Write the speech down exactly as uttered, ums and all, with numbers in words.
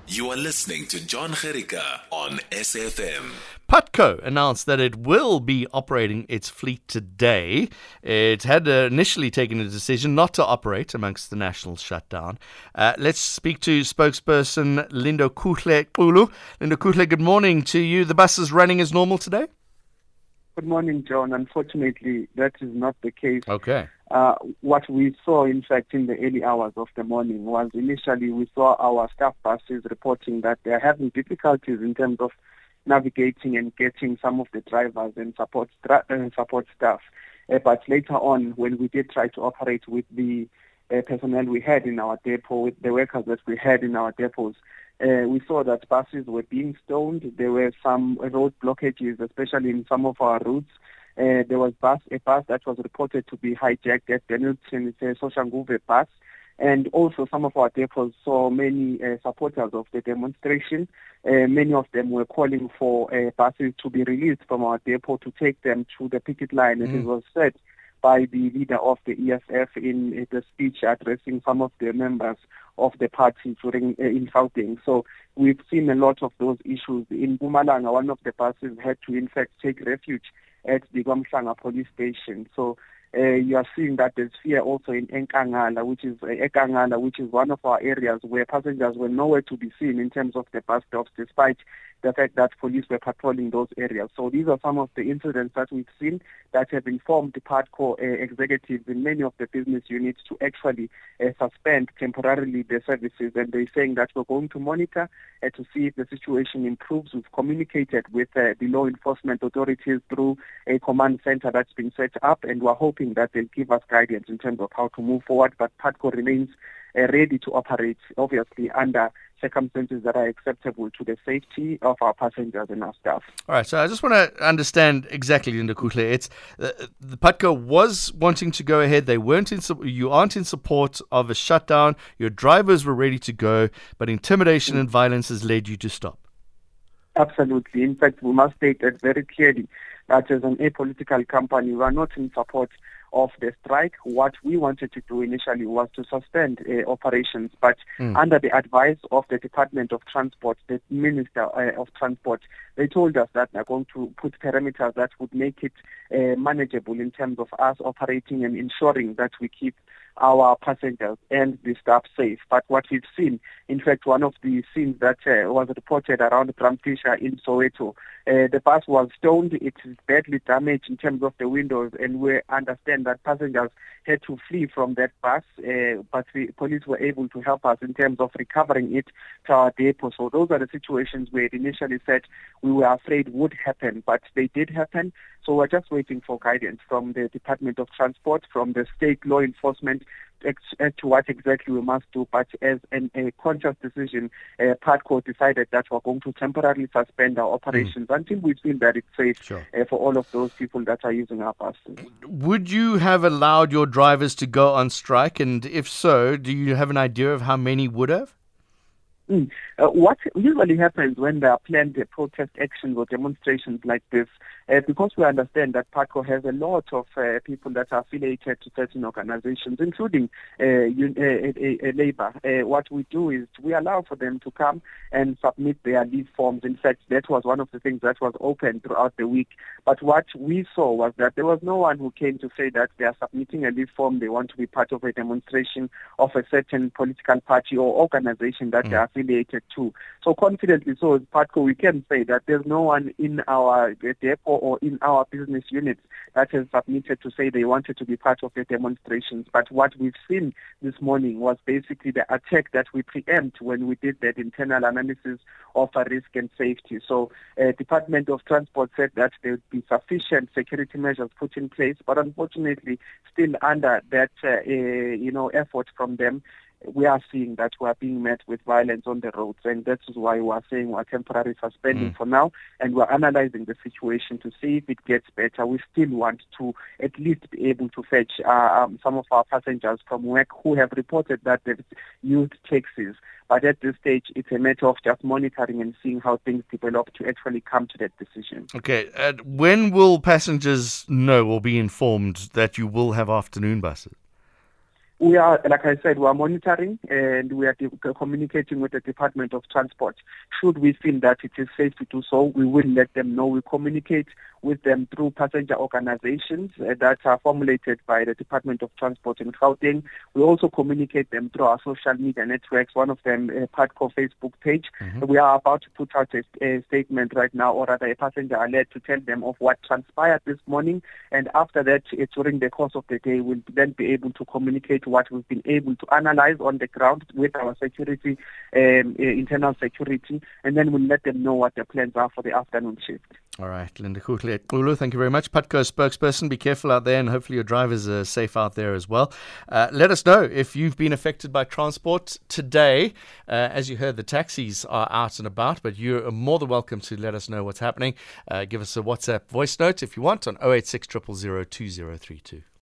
You are listening to John Gericka on S F M. Putco announced that it will be operating its fleet today. It had uh, initially taken a decision not to operate amongst the national shutdown. Uh, let's speak to spokesperson Lindo Kuhle Kulu. Lindo Kuhle, good morning to you. The bus is running as normal today? Good morning, John. Unfortunately, that is not the case. Okay. Uh, what we saw, in fact, in the early hours of the morning was initially we saw our staff buses reporting that they are having difficulties in terms of navigating and getting some of the drivers and support stra- uh, support staff. Uh, but later on, when we did try to operate with the uh, personnel we had in our depot, with the workers that we had in our depots, uh, we saw that buses were being stoned. There were some road blockages, especially in some of our routes. Uh, there was bus, a bus that was reported to be hijacked at Denilton. It's a Soshanguve bus. And also some of our depots saw many uh, supporters of the demonstration. Uh, many of them were calling for uh, buses to be released from our depot to take them to the picket line. Mm. And it was said by the leader of the E S F in uh, the speech addressing some of the members of the party during uh, in Gauteng. So we've seen a lot of those issues. In Mpumalanga, one of the buses had to in fact take refuge at the KwaMhlanga police station. So uh, you are seeing that there's fear also in Enkangala, which is uh, Ekangala, which is one of our areas where passengers were nowhere to be seen in terms of the bus stops, despite the fact that police were patrolling those areas. So these are some of the incidents that we've seen that have informed the Putco uh, executives in many of the business units to actually uh, suspend temporarily the services. And they're saying that we're going to monitor uh, to see if the situation improves. We've communicated with uh, the law enforcement authorities through a command center that's been set up, and we're hoping that they'll give us guidance in terms of how to move forward. But Putco remains uh, ready to operate, obviously, under circumstances that are acceptable to the safety of our passengers and our staff. All right, so I just want to understand exactly, Lindo Kuhle. It's uh, the Putco was wanting to go ahead. They weren't in. You aren't in support of a shutdown. Your drivers were ready to go, but intimidation mm-hmm. and violence has led you to stop. Absolutely. In fact, we must state that very clearly that as an apolitical company, we are not in support of the strike. What we wanted to do initially was to suspend uh, operations, but mm. under the advice of the Department of Transport, the Minister uh, of Transport, they told us that they're going to put parameters that would make it uh, manageable in terms of us operating and ensuring that we keep our passengers and the staff safe. But what we've seen, in fact, one of the scenes that uh, was reported around Bramtisha in Soweto, uh, the bus was stoned. It is badly damaged in terms of the windows, and we understand that passengers had to flee from that bus, uh, but the police were able to help us in terms of recovering it to our depot. So those are the situations where it initially said we were afraid would happen, but they did happen. So we're just waiting for guidance from the Department of Transport, from the state law enforcement, as to what exactly we must do. But as an, a conscious decision, uh, Putco decided that we're going to temporarily suspend our operations mm. until we feel that it's safe sure. uh, for all of those people that are using our buses. Would you have allowed your drivers to go on strike? And if so, do you have an idea of how many would have? Mm. Uh, what usually happens when there are planned uh, protest actions or demonstrations like this, uh, because we understand that Putco has a lot of uh, people that are affiliated to certain organizations, including uh, un- uh, uh, uh, labor, uh, what we do is we allow for them to come and submit their leave forms. In fact, that was one of the things that was open throughout the week. But what we saw was that there was no one who came to say that they are submitting a leave form, they want to be part of a demonstration of a certain political party or organization that mm. they are affiliated to. So confidently so as Putco, we can say that there's no one in our depot or in our business units that has submitted to say they wanted to be part of the demonstrations. But what we've seen this morning was basically the attack that we preempt when we did that internal analysis of a risk and safety. So uh, Department of Transport said that there would be sufficient security measures put in place, but unfortunately still under that uh, uh, you know effort from them, we are seeing that we are being met with violence on the roads, and that is why we are saying we are temporarily suspending mm. for now, and we are analyzing the situation to see if it gets better. We still want to at least be able to fetch uh, um, some of our passengers from work who have reported that they've used taxis. But at this stage, it's a matter of just monitoring and seeing how things develop to actually come to that decision. Okay. Uh, when will passengers know or be informed that you will have afternoon buses? We are, like I said, we are monitoring and we are de- communicating with the Department of Transport. Should we feel that it is safe to do so, we will let them know. We communicate with them through passenger organizations uh, that are formulated by the Department of Transport in Gauteng. We also communicate them through our social media networks, one of them, uh, Padco Facebook page. Mm-hmm. We are about to put out a, a statement right now, or rather a passenger alert, to tell them of what transpired this morning. And after that, uh, during the course of the day, we'll then be able to communicate what we've been able to analyze on the ground with our security, um, uh, internal security, and then we'll let them know what the plans are for the afternoon shift. All right, Linda Kugler, thank you very much. Padco spokesperson, be careful out there, and hopefully your drivers are safe out there as well. Uh, let us know if you've been affected by transport today. Uh, as you heard, the taxis are out and about, but you're more than welcome to let us know what's happening. Uh, give us a WhatsApp voice note if you want on oh eight six, zero zero zero, two zero three two.